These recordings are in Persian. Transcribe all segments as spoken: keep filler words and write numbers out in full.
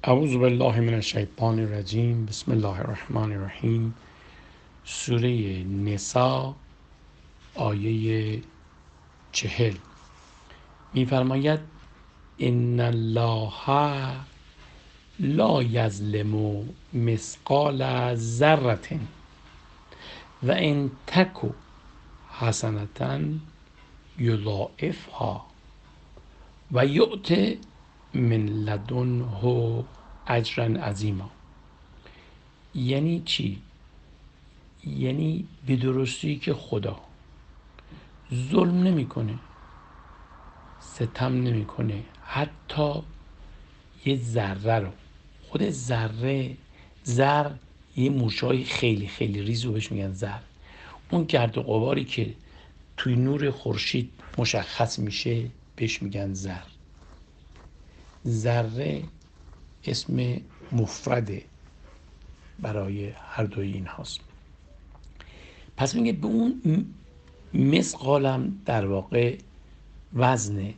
اعوذ بالله من الشیطان الرجیم. بسم الله الرحمن الرحیم. سوره نساء آیه چهل می‌فرماید ان الله لا یظلم مثقال ذره و ان تک حسنة یضاعفها و یؤت من لدنه اجرا عظیما. یعنی چی؟ یعنی به درستی که خدا ظلم نمیکنه، ستم نمیکنه، حتی یه ذره رو، خود ذره زر یه موشای خیلی خیلی ریز رو بهش میگن زر. اون گرد و غباری که توی نور خورشید مشخص میشه بهش میگن زر. ذره اسم مفرده برای هر دوی این هاست. پس میگه به اون مثقالم در واقع وزنه،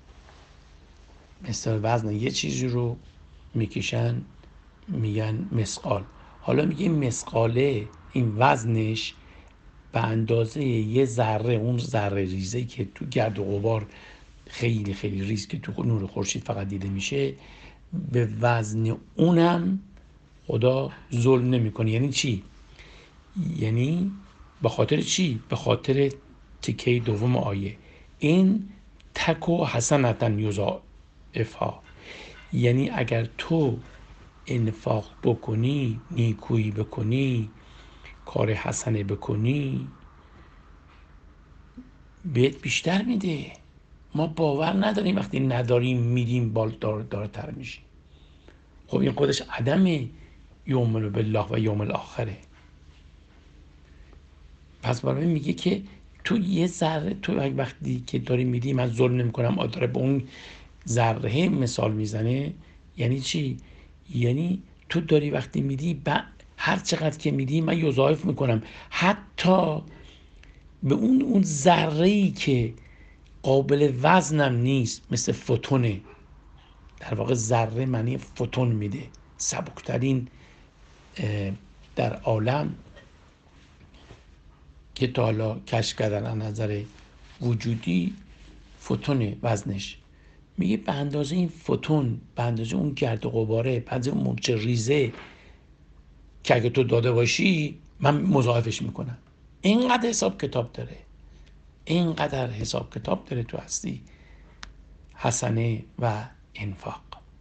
مثل وزن یه چیزی رو میکشن میگن مثقال. حالا میگه مثقاله این وزنش به اندازه یه ذره، اون ذره ریزه که تو گرد و غبار خیلی خیلی ریز که تو نور خورشید فقط دیده میشه، به وزن اونم خدا ظلم نمیکنه. یعنی چی؟ یعنی به خاطر چی؟ به خاطر تیکه دوم آیه، این تک و حسنتا یضاعفها. یعنی اگر تو انفاق بکنی، نیکویی بکنی، کار حسنه بکنی، بهت بیشتر میده. ما باور نداریم وقتی نداریم میدیم بالدار دارتر میشیم. خب این خودش عدم یؤمن بالله و یوم الاخره. پس برای میگه که تو یه ذره، تو وقتی که داری میدی من ظلم نمیکنم، داره به اون ذره مثال میزنه. یعنی چی؟ یعنی تو داری وقتی میدی هر چقدر که میدی من یضاعف میکنم، حتی به اون اون ذره‌ای که قابل وزنم نیست، مثل فوتونه. در واقع ذره معنی فوتون میده، سبکترین در عالم که تا حالا کشف کردن از نظر وجودی، فوتون وزنش. میگه به اندازه این فوتون، به اندازه اون گرد و غباره، به اندازه اون مرچ ریزه که اگه تو داده باشی من مضاعفش میکنم. اینقدر حساب کتاب داره، اینقدر حساب کتاب داره تو هستی حسنه و انفاق.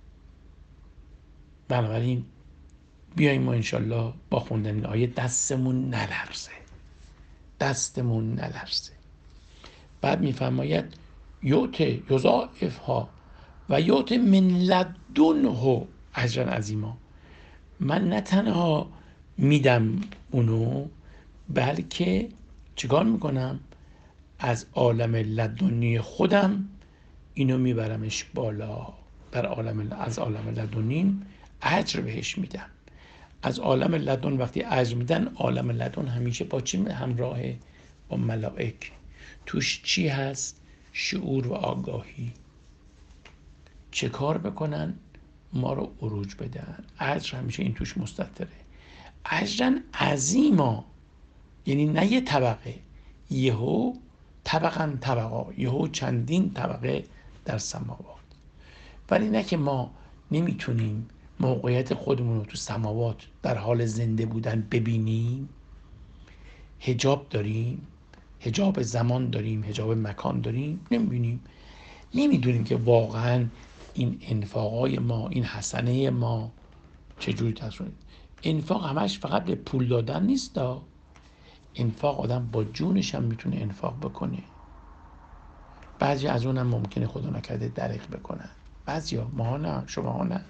بنابراین بیاییم ما انشالله با خوندن این آیه دستمون نلرزه، دستمون نلرزه. بعد میفرماید یوت یضاعفها و یوت من لدنه اجرا عظیما. من نه تنها میدم اونو، بلکه چیکار میکنم؟ از عالم لدنی خودم اینو میبرمش بالا. در عالم از عالم لدنیم اجر بهش میدم. از عالم لدن وقتی اجر میدن، عالم لدن همیشه با چی همراهه؟ با ملائک. توش چی هست؟ شعور و آگاهی. چه کار بکنن؟ ما رو عروج بدن. اجر همیشه این توش مستتره. اجرا عظیما، یعنی نه یه طبقه، یهو طبقا طبقا، یهو چندین طبقه در سماوات. ولی نه که ما نمیتونیم موقعیت خودمون رو تو سماوات در حال زنده بودن ببینیم. حجاب داریم، حجاب زمان داریم، حجاب مکان داریم، نمیبینیم. نمیدونیم که واقعا این انفاقای ما، این حسنه ما چجوری تصمیم. انفاق همش فقط به پول دادن نیست. انفاق آدم با جونش هم میتونه انفاق بکنه. بعضی از اونم ممکنه خدا نکرده دریغ بکنن، بعضی ها، ما نه، شما ها نه.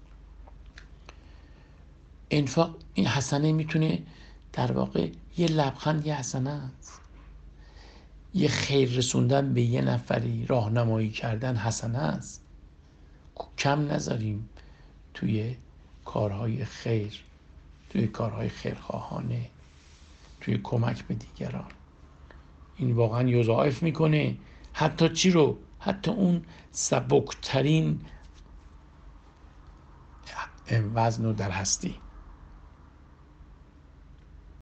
انفاق این حسنه میتونه در واقع یه لبخند، یه حسنه است. یه خیر رسوندن به یه نفری، راهنمایی کردن حسنه است. کم نذاریم توی کارهای خیر، توی کارهای خیرخواهانه، توی کمک به دیگران. این واقعا یضاعف میکنه. حتی چی رو؟ حتی اون سبکترین وزن و در هستی.